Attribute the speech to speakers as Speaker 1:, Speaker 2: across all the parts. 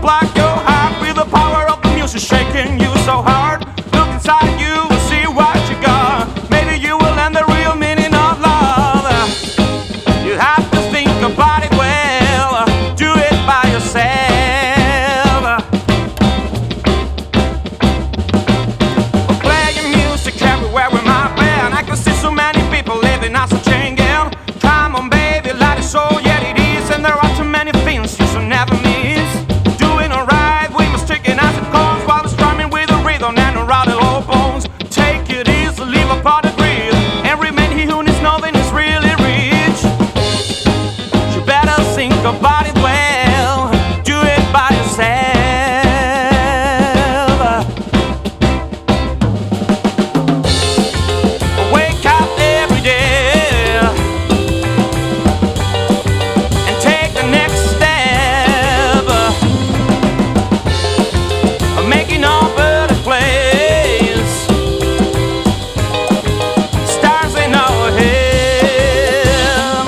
Speaker 1: block your heart with the power of the music shaking you so hard. Look inside you and see what you got. Maybe you will learn the real meaning of love. You have to think about it well. Do it by yourself. Playing music everywhere with my band. I can see so many people living as a chain gang. Come on baby, light it so yeah it is. And there are too many things you should never miss. Doing alright, we must take it as it comes, while strumming with a rhythm and a rattle of bones. Take it easy, leave apart the grill, and remain he who needs nothing is really rich. You better think about it well. Do it by yourself. Wake up every day and take the next step, making a better place. Stars in our head.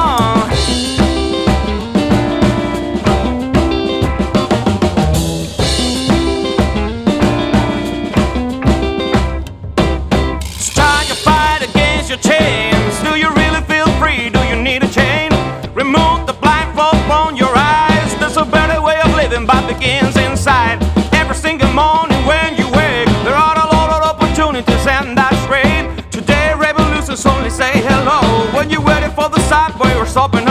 Speaker 1: Start your fight against your chains. Do you really feel free? Do you need a chain? Remove the blindfold from your eyes. There's a better way of living, but begins inside. Every single morning when you wake, there are a lot of opportunities, and that's great. Today revolutions only say hello. When you're waiting for the subway or stopping